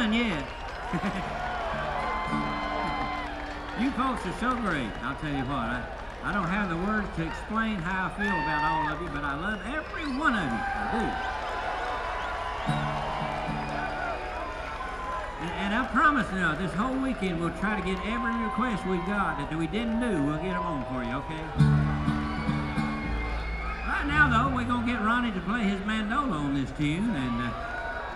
done yet. You folks are so great. I'll tell you what, I don't have the words to explain how I feel about all of you, but I love every one of you. I do. And I promise now, this whole weekend we'll try to get every request we've got that we didn't do. We'll get them on for you, okay? Right now, though, we're going to get Ronnie to play his mandola on this tune, and